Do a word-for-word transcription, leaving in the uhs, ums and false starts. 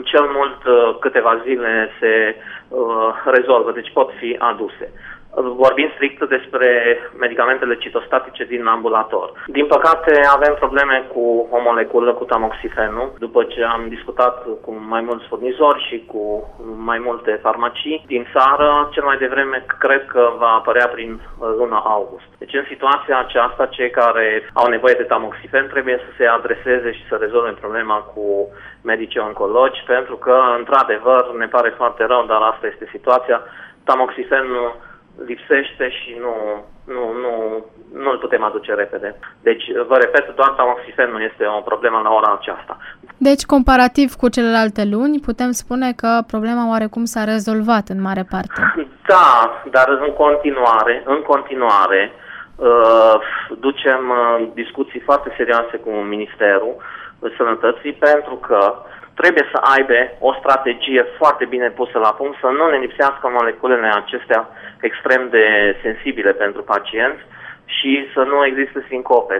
cel mult câteva zile se rezolvă, deci pot fi aduse. Vorbim strict despre medicamentele citostatice din ambulator. Din păcate avem probleme cu o moleculă, cu tamoxifenul. După ce am discutat cu mai mulți furnizori și cu mai multe farmacii din țară, cel mai devreme cred că va apărea prin luna august. Deci în situația aceasta, cei care au nevoie de tamoxifen trebuie să se adreseze și să rezolve problema cu medicii oncologi, pentru că, într-adevăr, ne pare foarte rău, dar asta este situația. Tamoxifenul lipsește și nu, nu, nu, nu îl putem aduce repede. Deci, vă repet, doar tamoxifenul este o problemă la ora aceasta. Deci, comparativ cu celelalte luni, putem spune că problema oarecum s-a rezolvat în mare parte. Da, dar în continuare, în continuare, uh, ducem uh, discuții foarte serioase cu Ministerul Sănătății, pentru că trebuie să aibă o strategie foarte bine pusă la punct, să nu ne lipsească moleculele acestea extrem de sensibile pentru pacienți și să nu existe sincope.